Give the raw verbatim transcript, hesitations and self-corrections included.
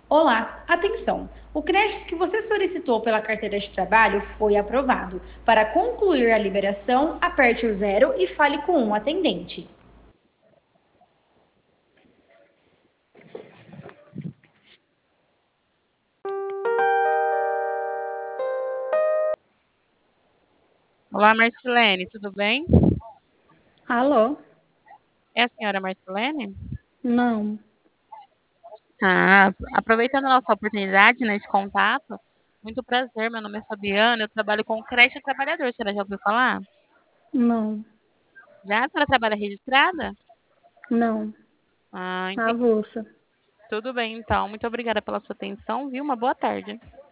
Olá, atenção! O crédito que você solicitou pela carteira de trabalho foi aprovado. Para concluir a liberação, aperte o zero e fale com um atendente. Olá, Marcelene, tudo bem? Alô? É a senhora Marcelene? Não, Ah, aproveitando a nossa oportunidade, né, de contato, muito prazer, meu nome é Fabiana, eu trabalho com creche trabalhador, a senhora já ouviu falar? não, Já a senhora trabalha registrada? não. Ah, entendi. Avulsa. Tudo bem, então. Muito obrigada pela sua atenção, viu? Uma boa tarde.